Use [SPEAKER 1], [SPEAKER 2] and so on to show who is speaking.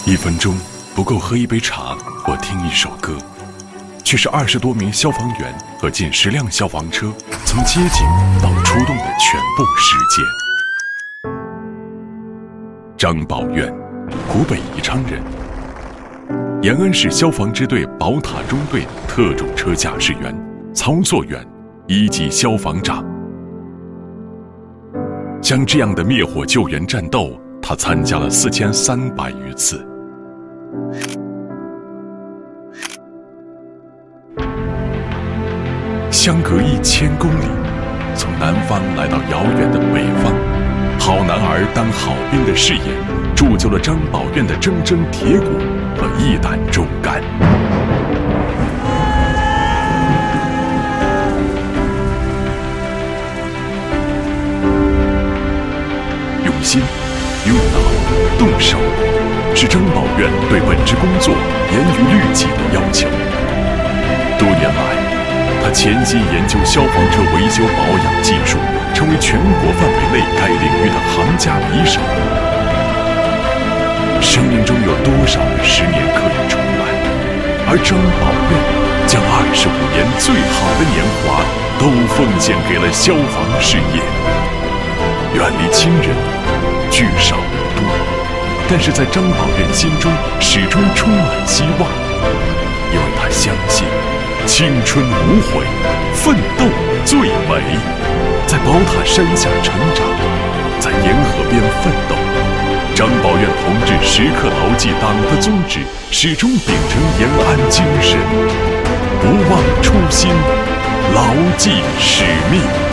[SPEAKER 1] 1分钟不够喝一杯茶或听一首歌，却是20多名消防员和近10辆消防车从接警到出动的全部时间。张宝愿，湖北宜昌人，延安市消防支队宝塔中队特种车驾驶员、操作员、1级消防长。像这样的灭火救援战斗，他参加了4300余次。相隔1000公里，从南方来到遥远的北方，好男儿当好兵的誓言，铸就了张宝愿的铮铮铁骨和一胆忠肝。用心、用脑、动手，是张宝愿对本职工作严于律己的要求。多年来，他潜心研究消防车维修保养技术，成为全国范围内该领域的行家里手。生命中有多少个10年可以重来？而张宝愿将25年最好的年华都奉献给了消防事业。远离亲人，聚少离多，但是在张宝愿心中始终充满希望，因为他相信青春无悔，奋斗最美。在宝塔山下成长，在沿河边奋斗，张宝愿同志时刻牢记党的宗旨，始终秉承延安精神，不忘初心，牢记使命。